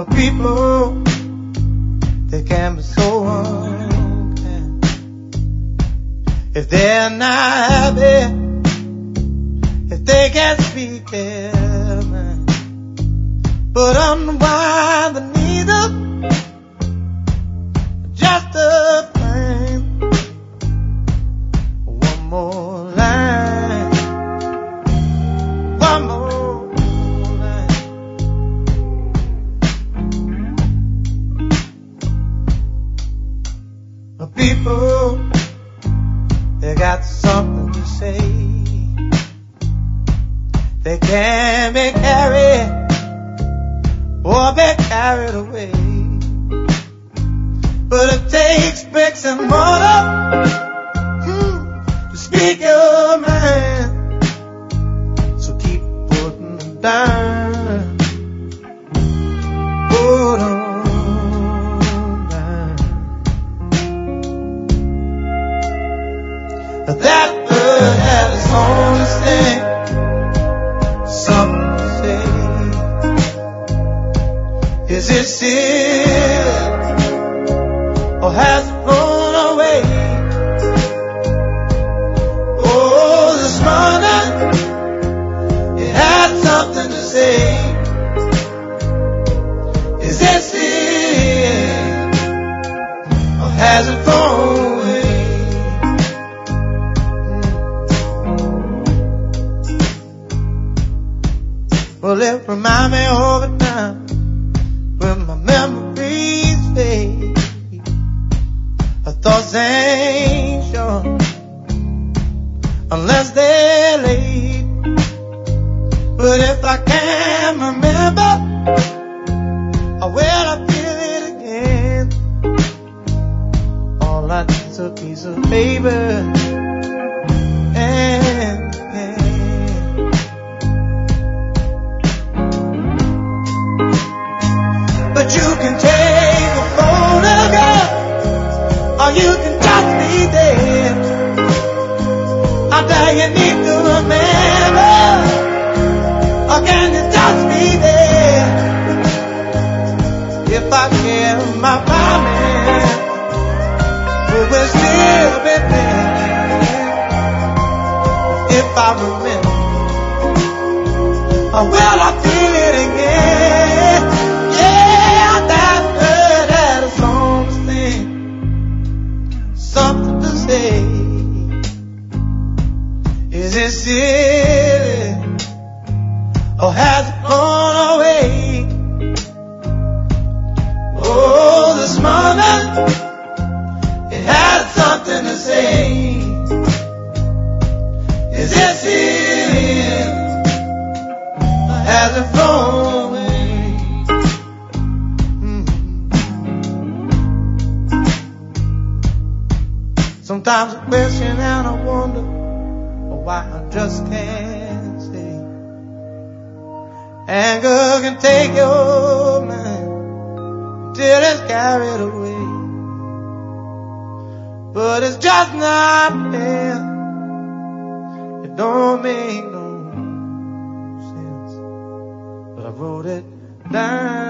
People, they can be so unkind. If they're not happy, if they can't speak their mind, but unwind the needle, just a flame. One more line, one more. People, they got something to say. They can be carried or be carried away. But it takes bricks and mortar to speak your mind. So keep putting them down. Put 'em that bird had its own thing, something to say. Is it silly or has it flown away? Oh, this morning it had something to say. Is it silly or has it flown away? Well, it reminds me of a time when my memories fade. Our thoughts ain't sure unless they're late. But if I can remember, I feel it again. All I need is a piece of paper and pen. But you can take a photograph, or you can just be there. I tell you need to remember, or can you just be there? If I care, my family will still be there. If I remember, or will I feel it again? Something to say. Is it silly or has it gone away? Oh, this morning it had something to say. Is it silly or has it flown away? Sometimes I question and I wonder why I just can't stay. Anger can take your mind till it's carried away. But it's just not fair. It don't make no sense. But I wrote it down.